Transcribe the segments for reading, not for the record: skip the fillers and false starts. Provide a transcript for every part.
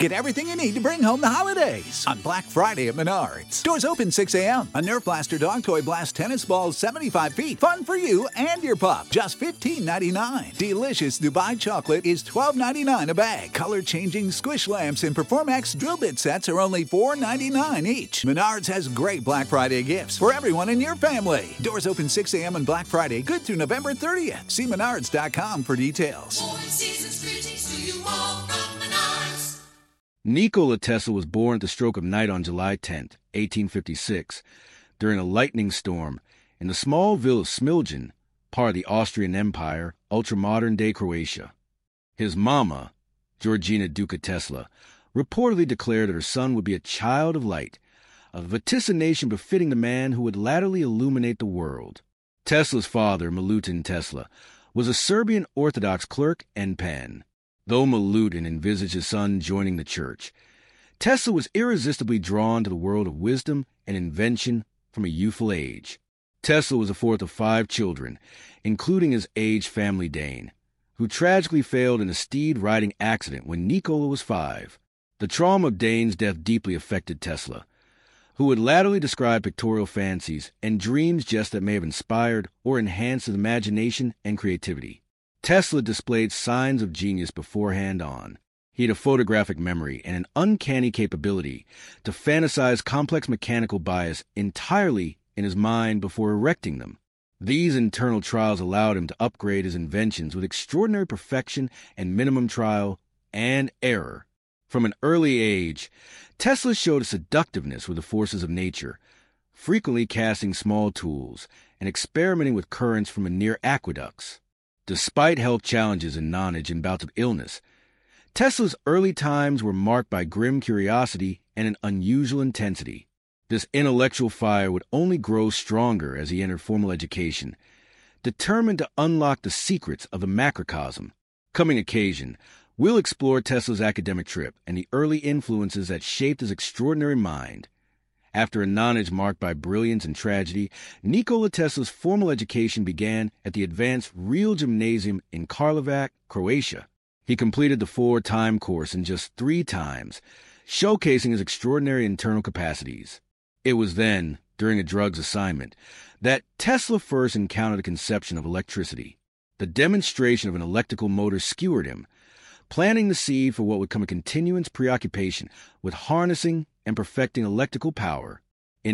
Get everything you need to bring home the holidays on Black Friday at Menards. Stores open 6 a.m. A Nerf Blaster Dog Toy Blast tennis ball 75 feet. Fun for you and your pup. Just $15.99. Delicious Dubai chocolate is $12.99 a bag. Color-changing squish lamps and Performax drill bit sets are only $4.99 each. Menards has great Black Friday gifts for everyone in your family. Doors open 6 a.m. on Black Friday, good through November 30th. See menards.com for details. Nikola Tesla was born at the stroke of night on July 10, 1856, during a lightning storm in the small village of Smiljan, part of the Austrian Empire, ultra-modern-day Croatia. His mama, Georgina Duca Tesla, reportedly declared that her son would be a child of light, a vaticination befitting the man who would latterly illuminate the world. Tesla's father, Milutin Tesla, was a Serbian Orthodox clerk and pan. Though Milutin envisaged his son joining the church, Tesla was irresistibly drawn to the world of wisdom and invention from a youthful age. Tesla was the fourth of 5 children, including his aged family Dane, who tragically failed in a steed-riding accident when Nikola was 5. The trauma of Dane's death deeply affected Tesla, who would latterly describe pictorial fancies and dreams just that may have inspired or enhanced his imagination and creativity. Tesla displayed signs of genius beforehand on. He had a photographic memory and an uncanny capability to fantasize complex mechanical bias entirely in his mind before erecting them. These internal trials allowed him to upgrade his inventions with extraordinary perfection and minimum trial and error. From an early age, Tesla showed a seductiveness with the forces of nature, frequently casting small tools and experimenting with currents from near aqueducts. Despite health challenges and nonage and bouts of illness, Tesla's early times were marked by grim curiosity and an unusual intensity. This intellectual fire would only grow stronger as he entered formal education, determined to unlock the secrets of the macrocosm. Coming occasion, we'll explore Tesla's academic trip and the early influences that shaped his extraordinary mind. After a nonage marked by brilliance and tragedy, Nikola Tesla's formal education began at the Advanced Real Gymnasium in Karlovac, Croatia. He completed the 4-time course in just 3 times, showcasing his extraordinary internal capacities. It was then, during a drugs assignment, that Tesla first encountered the conception of electricity. The demonstration of an electrical motor skewered him, planting the seed for what would come a continuous preoccupation with harnessing and perfecting electrical power. In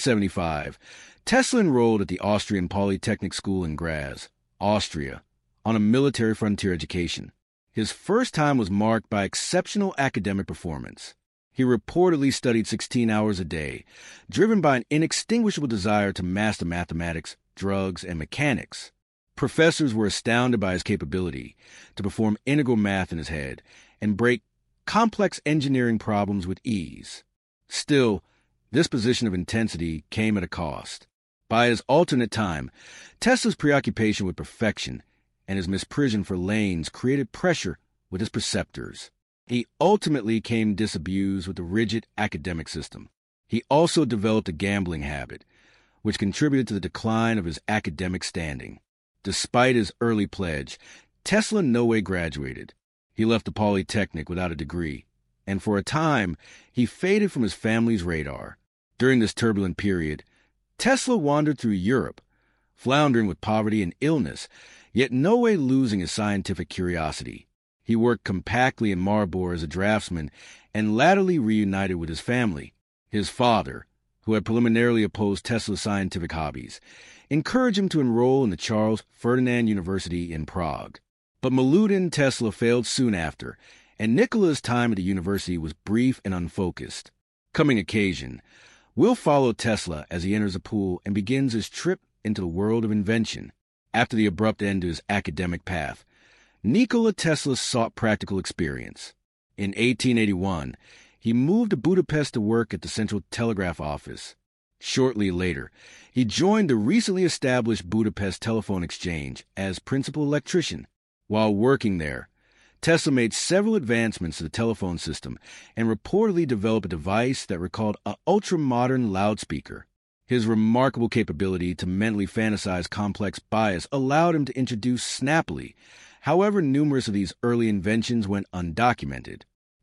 1875, Tesla enrolled at the Austrian Polytechnic School in Graz, Austria, on a military frontier education. His first time was marked by exceptional academic performance. He reportedly studied 16 hours a day, driven by an inextinguishable desire to master mathematics, drugs, and mechanics. Professors were astounded by his capability to perform integral math in his head and break complex engineering problems with ease. Still, this position of intensity came at a cost. By his alternate time, Tesla's preoccupation with perfection and his misprision for lanes created pressure with his preceptors. He ultimately came disabused with the rigid academic system. He also developed a gambling habit, which contributed to the decline of his academic standing. Despite his early pledge, Tesla no way graduated. He left the Polytechnic without a degree, and for a time, he faded from his family's radar. During this turbulent period, Tesla wandered through Europe, floundering with poverty and illness, yet no way losing his scientific curiosity. He worked compactly in Maribor as a draftsman and latterly reunited with his family. His father, who had preliminarily opposed Tesla's scientific hobbies, encouraged him to enroll in the Charles Ferdinand University in Prague. But Milutin Tesla failed soon after, and Nikola's time at the university was brief and unfocused. Coming occasion, we'll follow Tesla as he enters a pool and begins his trip into the world of invention. After the abrupt end to his academic path, Nikola Tesla sought practical experience. In 1881, he moved to Budapest to work at the Central Telegraph Office. Shortly later, he joined the recently established Budapest Telephone Exchange as principal electrician. While working there, Tesla made several advancements to the telephone system and reportedly developed a device that recalled an ultra-modern loudspeaker. His remarkable capability to mentally fantasize complex bias allowed him to introduce snappily. However, numerous of these early inventions went undocumented.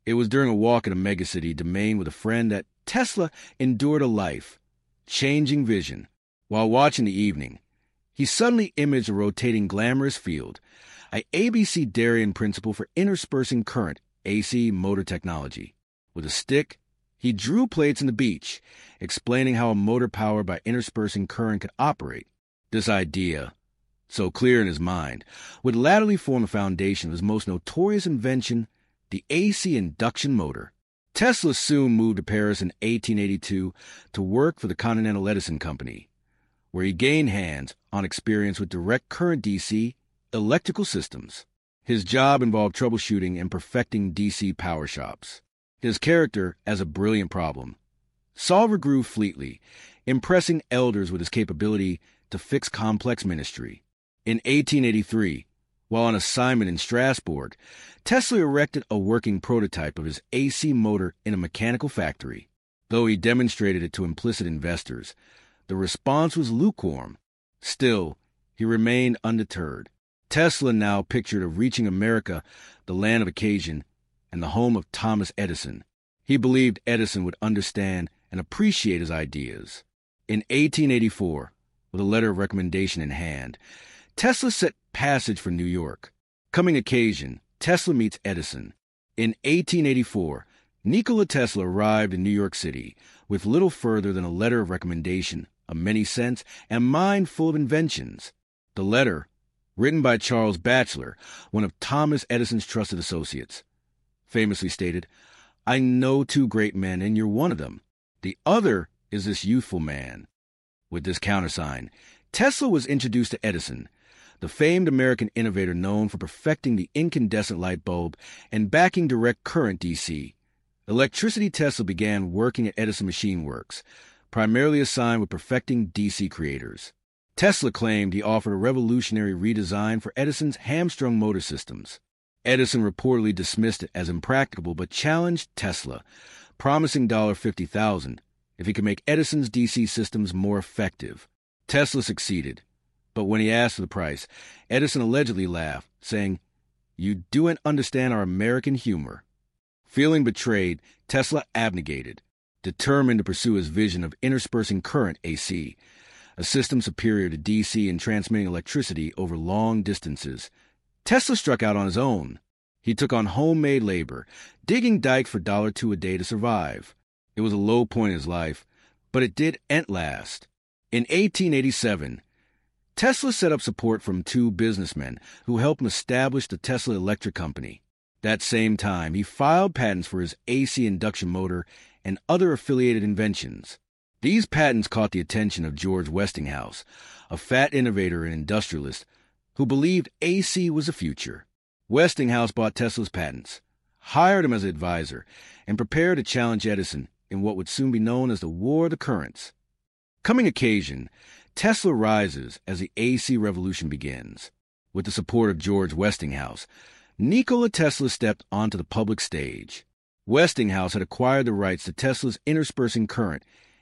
It was during a walk in a megacity domain with a friend that Tesla endured a life-changing vision. While watching the evening, he suddenly imaged a rotating glamorous field, a ABC Darien principle for interspersing current, AC motor technology. With a stick, he drew plates in the beach, explaining how a motor powered by interspersing current could operate. This idea, so clear in his mind, would latterly form the foundation of his most notorious invention, the AC induction motor. Tesla soon moved to Paris in 1882 to work for the Continental Edison Company, where he gained hands-on experience with direct current DC electrical systems. His job involved troubleshooting and perfecting DC power shops. His character as a brilliant problem solver grew fleetly, impressing elders with his capability to fix complex ministry. In 1883, while on assignment in Strasbourg, Tesla erected a working prototype of his AC motor in a mechanical factory. Though he demonstrated it to implicit investors, the response was lukewarm. Still, he remained undeterred. Tesla now pictured of reaching America, the land of occasion, and the home of Thomas Edison. He believed Edison would understand and appreciate his ideas. In 1884, with a letter of recommendation in hand, Tesla set passage for New York. Coming occasion, Tesla meets Edison. In 1884, Nikola Tesla arrived in New York City with little further than a letter of recommendation, of many cents, and mind full of inventions. The letter, written by Charles Batchelor, one of Thomas Edison's trusted associates, famously stated, "I know two great men, and you're one of them. The other is this youthful man." With this countersign, Tesla was introduced to Edison, the famed American innovator known for perfecting the incandescent light bulb and backing direct current DC. Electricity Tesla began working at Edison Machine Works, primarily assigned with perfecting DC creators. Tesla claimed he offered a revolutionary redesign for Edison's hamstrung motor systems. Edison reportedly dismissed it as impracticable but challenged Tesla, promising $50,000 if he could make Edison's DC systems more effective. Tesla succeeded, but when he asked for the price, Edison allegedly laughed, saying, "You don't understand our American humor." Feeling betrayed, Tesla abnegated, determined to pursue his vision of interspersing current AC, a system superior to DC in transmitting electricity over long distances. Tesla struck out on his own. He took on homemade labor, digging dike for $2 a day to survive. It was a low point in his life, but it did at last. In 1887, Tesla set up support from two businessmen who helped him establish the Tesla Electric Company. That same time, he filed patents for his AC induction motor and other affiliated inventions. These patents caught the attention of George Westinghouse, a fat innovator and industrialist who believed AC was the future. Westinghouse bought Tesla's patents, hired him as an advisor, and prepared to challenge Edison in what would soon be known as the War of the Currents. Coming occasion, Tesla rises as the AC revolution begins. With the support of George Westinghouse, Nikola Tesla stepped onto the public stage. Westinghouse had acquired the rights to Tesla's interspersing current,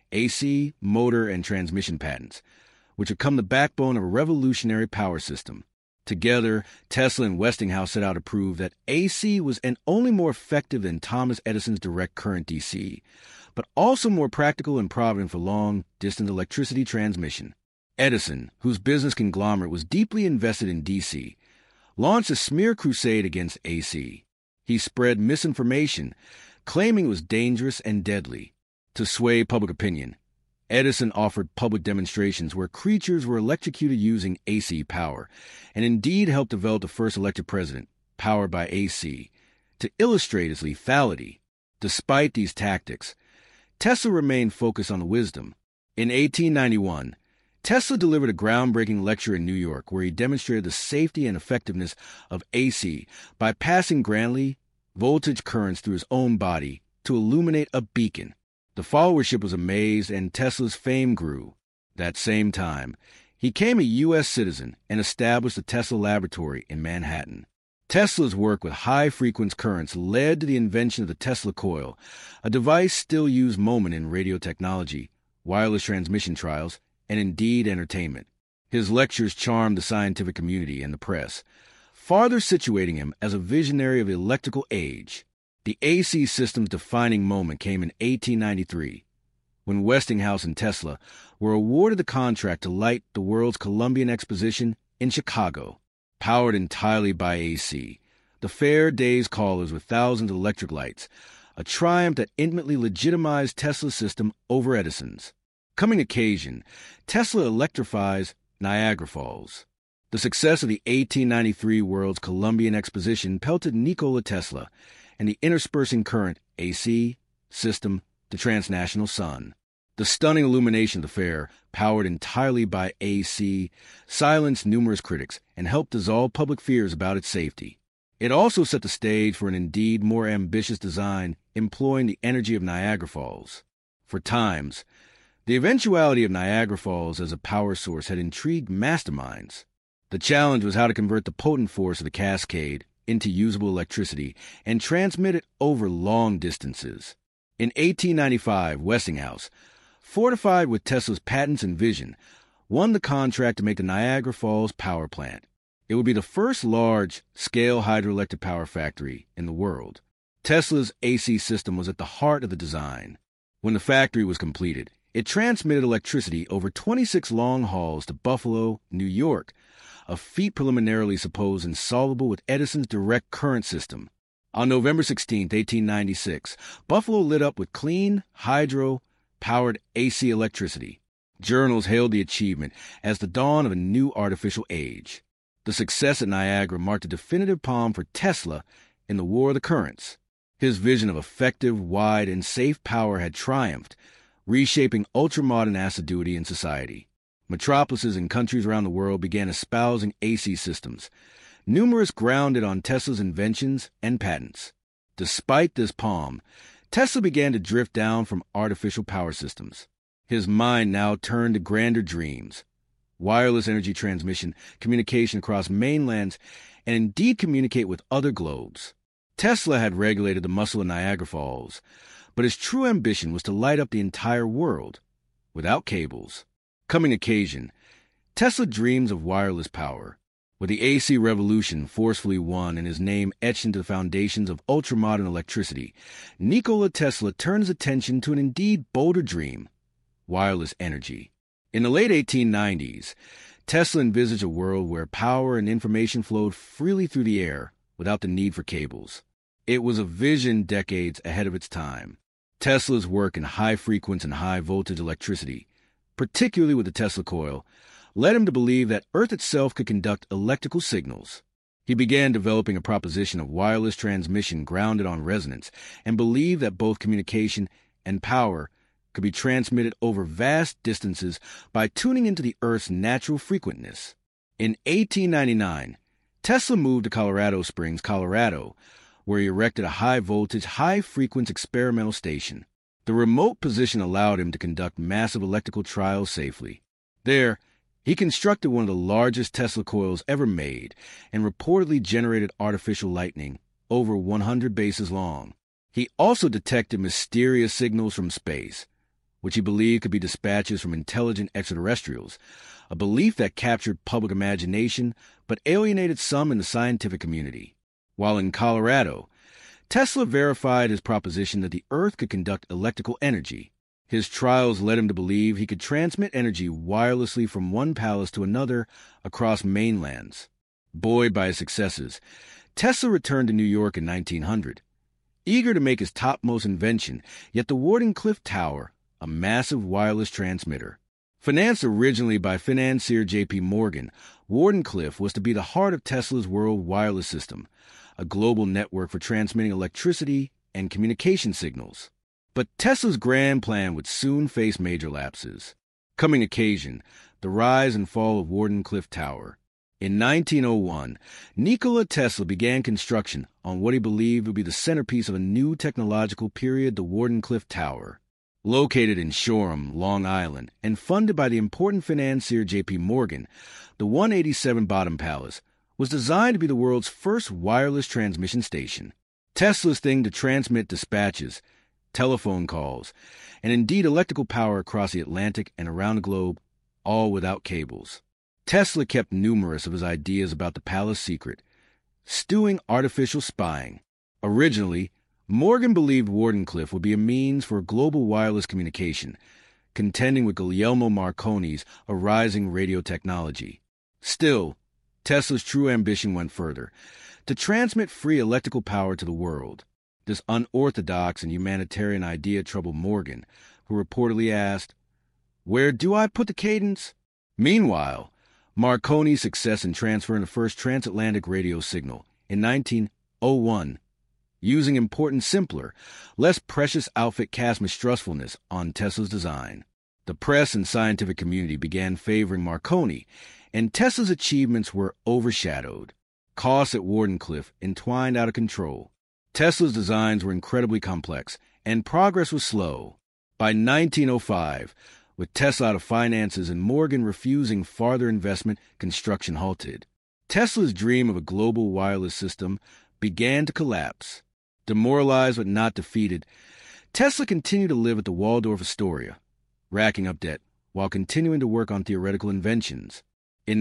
AC, motor, and transmission patents, which would become the backbone of a revolutionary power system. Together, Tesla and Westinghouse set out to prove that AC was not only more effective than Thomas Edison's direct current DC, but also more practical and provident for long-distance electricity transmission. Edison, whose business conglomerate was deeply invested in DC, launched a smear crusade against AC. He spread misinformation, claiming it was dangerous and deadly. To sway public opinion, Edison offered public demonstrations where creatures were electrocuted using AC power, and indeed helped develop the first electric president, powered by AC, to illustrate its lethality. Despite these tactics, Tesla remained focused on the wisdom. In 1891, Tesla delivered a groundbreaking lecture in New York where he demonstrated the safety and effectiveness of AC by passing grandly voltage currents through his own body to illuminate a beacon. The followership was amazed and Tesla's fame grew. That same time, he became a U.S. citizen and established the Tesla Laboratory in Manhattan. Tesla's work with high-frequency currents led to the invention of the Tesla coil, a device still used moment in radio technology, wireless transmission trials, and indeed entertainment. His lectures charmed the scientific community and the press, farther situating him as a visionary of the electrical age. The AC system's defining moment came in 1893, when Westinghouse and Tesla were awarded the contract to light the world's Columbian Exposition in Chicago. Powered entirely by AC, the fair day's callers with thousands of electric lights, a triumph that intimately legitimized Tesla's system over Edison's. Coming occasion, Tesla electrifies Niagara Falls. The success of the 1893 World's Columbian Exposition pelted Nikola Tesla and the interspersing current AC system the transnational sun. The stunning illumination of the fair, powered entirely by AC, silenced numerous critics and helped dissolve public fears about its safety. It also set the stage for an indeed more ambitious design employing the energy of Niagara Falls. For times, the eventuality of Niagara Falls as a power source had intrigued masterminds. The challenge was how to convert the potent force of the cascade into usable electricity and transmit it over long distances. In 1895, Westinghouse, fortified with Tesla's patents and vision, won the contract to make the Niagara Falls power plant. It would be the first large-scale hydroelectric power factory in the world. Tesla's AC system was at the heart of the design. When the factory was completed, it transmitted electricity over 26 long hauls to Buffalo, New York, a feat preliminarily supposed insolvable with Edison's direct current system. On November 16, 1896, Buffalo lit up with clean, hydro-powered AC electricity. Journals hailed the achievement as the dawn of a new artificial age. The success at Niagara marked a definitive palm for Tesla in the War of the Currents. His vision of effective, wide, and safe power had triumphed, reshaping ultramodern assiduity in society. Metropolises and countries around the world began espousing AC systems, numerous grounded on Tesla's inventions and patents. Despite this palm, Tesla began to drift down from artificial power systems. His mind now turned to grander dreams: wireless energy transmission, communication across mainlands, and indeed communicate with other globes. Tesla had regulated the muscle of Niagara Falls, but his true ambition was to light up the entire world, without cables. Coming occasion, Tesla dreams of wireless power. With the AC revolution forcefully won and his name etched into the foundations of ultramodern electricity, Nikola Tesla turned his attention to an indeed bolder dream: wireless energy. In the late 1890s, Tesla envisaged a world where power and information flowed freely through the air without the need for cables. It was a vision decades ahead of its time. Tesla's work in high-frequency and high-voltage electricity, particularly with the Tesla coil, led him to believe that Earth itself could conduct electrical signals. He began developing a proposition of wireless transmission grounded on resonance and believed that both communication and power could be transmitted over vast distances by tuning into the Earth's natural frequentness. In 1899, Tesla moved to Colorado Springs, Colorado, where he erected a high-voltage, high-frequency experimental station. The remote position allowed him to conduct massive electrical trials safely. There, he constructed one of the largest Tesla coils ever made and reportedly generated artificial lightning over 100 bases long. He also detected mysterious signals from space, which he believed could be dispatches from intelligent extraterrestrials, a belief that captured public imagination but alienated some in the scientific community. While in Colorado, Tesla verified his proposition that the Earth could conduct electrical energy. His trials led him to believe he could transmit energy wirelessly from one palace to another across mainlands. Buoyed by his successes, Tesla returned to New York in 1900, eager to make his topmost invention, yet the Wardenclyffe Tower, a massive wireless transmitter. Financed originally by financier J.P. Morgan, Wardenclyffe was to be the heart of Tesla's world wireless system, a global network for transmitting electricity and communication signals. But Tesla's grand plan would soon face major lapses. Coming occasion, the rise and fall of Wardenclyffe Tower. In 1901, Nikola Tesla began construction on what he believed would be the centerpiece of a new technological period, the Wardenclyffe Tower. Located in Shoreham, Long Island, and funded by the important financier J.P. Morgan, the 187 Bottom Palace was designed to be the world's first wireless transmission station. Tesla's thing to transmit dispatches, telephone calls, and indeed electrical power across the Atlantic and around the globe, all without cables. Tesla kept numerous of his ideas about the palace secret, stewing artificial spying. Originally, Morgan believed Wardenclyffe would be a means for global wireless communication, contending with Guglielmo Marconi's arising radio technology. Still, Tesla's true ambition went further, to transmit free electrical power to the world. This unorthodox and humanitarian idea troubled Morgan, who reportedly asked, "Where do I put the cadence?" Meanwhile, Marconi's success in transferring the first transatlantic radio signal in 1901, using important, simpler, less precious outfit cast mistrustfulness on Tesla's design. The press and scientific community began favoring Marconi, and Tesla's achievements were overshadowed. Costs at Wardenclyffe entwined out of control. Tesla's designs were incredibly complex, and progress was slow. By 1905, with Tesla out of finances and Morgan refusing farther investment, construction halted. Tesla's dream of a global wireless system began to collapse. Demoralized but not defeated, Tesla continued to live at the Waldorf Astoria, racking up debt while continuing to work on theoretical inventions. In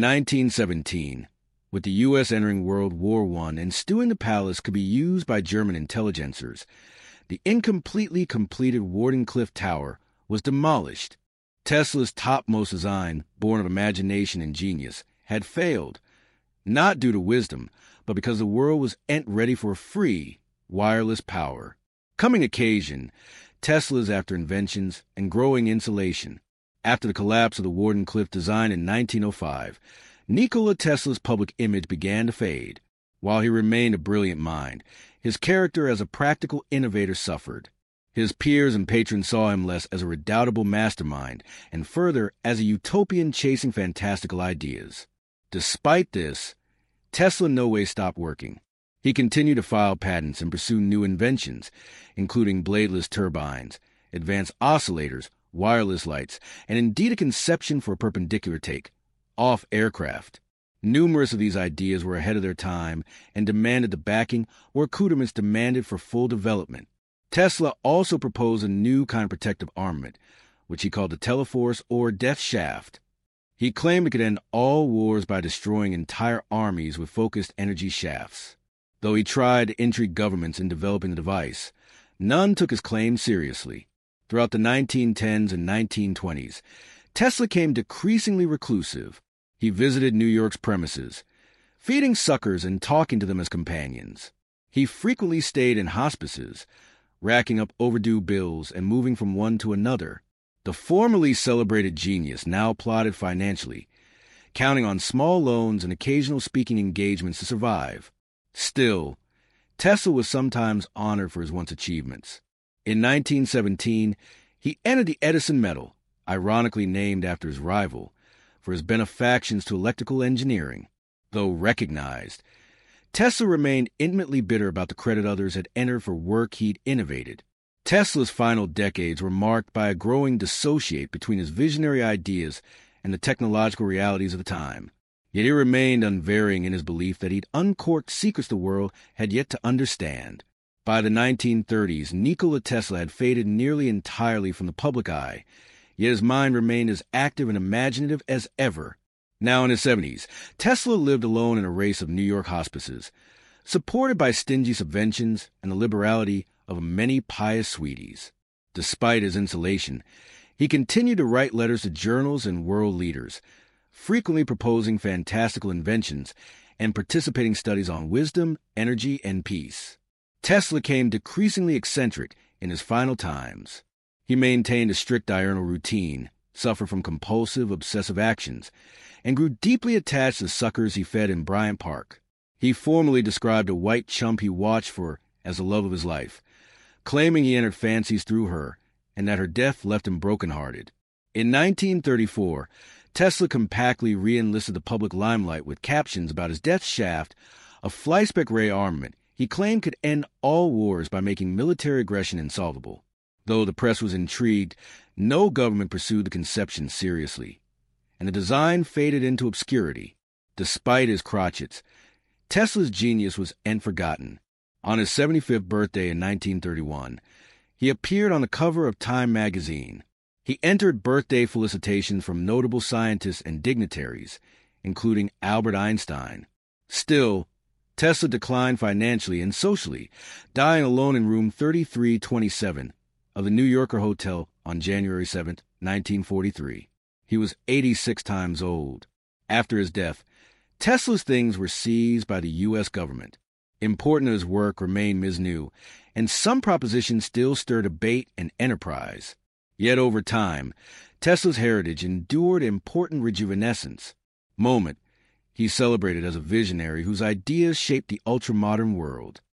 1917, with the U.S. entering World War I and stewing the palace could be used by German intelligencers, the incompletely completed Wardenclyffe Tower was demolished. Tesla's topmost design, born of imagination and genius, had failed, not due to wisdom, but because the world was ready for free, wireless power. Coming occasion, Tesla's after inventions and growing insulation. After the collapse of the Wardenclyffe design in 1905, Nikola Tesla's public image began to fade. While he remained a brilliant mind, his character as a practical innovator suffered. His peers and patrons saw him less as a redoubtable mastermind, and further as a utopian chasing fantastical ideas. Despite this, Tesla in no way stopped working. He continued to file patents and pursue new inventions, including bladeless turbines, advanced oscillators, wireless lights, and indeed a conception for a perpendicular take, off aircraft. Numerous of these ideas were ahead of their time and demanded the backing or accoutrements demanded for full development. Tesla also proposed a new kind of protective armament, which he called the Teleforce or Death Shaft. He claimed it could end all wars by destroying entire armies with focused energy shafts. Though he tried to intrigue governments in developing the device, none took his claim seriously. Throughout the 1910s and 1920s, Tesla became decreasingly reclusive. He visited New York's premises, feeding suckers and talking to them as companions. He frequently stayed in hospices, racking up overdue bills and moving from one to another. The formerly celebrated genius now plodded financially, counting on small loans and occasional speaking engagements to survive. Still, Tesla was sometimes honored for his once achievements. In 1917, he entered the Edison Medal, ironically named after his rival, for his benefactions to electrical engineering. Though recognized, Tesla remained intimately bitter about the credit others had entered for work he'd innovated. Tesla's final decades were marked by a growing dissociate between his visionary ideas and the technological realities of the time. Yet he remained unvarying in his belief that he'd uncorked secrets the world had yet to understand. By the 1930s, Nikola Tesla had faded nearly entirely from the public eye, yet his mind remained as active and imaginative as ever. Now in his 70s, Tesla lived alone in a race of New York hospices, supported by stingy subventions and the liberality of many pious sweeties. Despite his insulation, he continued to write letters to journals and world leaders, frequently proposing fantastical inventions and participating studies on wisdom, energy, and peace. Tesla became decreasingly eccentric in his final times. He maintained a strict diurnal routine, suffered from compulsive, obsessive actions, and grew deeply attached to suckers he fed in Bryant Park. He formally described a white chump he watched for as the love of his life, claiming he entered fancies through her and that her death left him brokenhearted. In 1934, Tesla compactly re-enlisted the public limelight with captions about his Death Shaft, a fly-spec ray armament he claimed could end all wars by making military aggression insolvable. Though the press was intrigued, no government pursued the conception seriously, and the design faded into obscurity. Despite his crotchets, Tesla's genius was forgotten. On his 75th birthday in 1931, he appeared on the cover of Time magazine. He entered birthday felicitations from notable scientists and dignitaries, including Albert Einstein. Still, Tesla declined financially and socially, dying alone in room 3327 of the New Yorker Hotel on January 7, 1943. He was 86 times old. After his death, Tesla's things were seized by the U.S. government. Important to his work remained Ms. New, and some propositions still stir debate and enterprise. Yet over time, Tesla's heritage endured important rejuvenescence. Moment, he's celebrated as a visionary whose ideas shaped the ultra-modern world.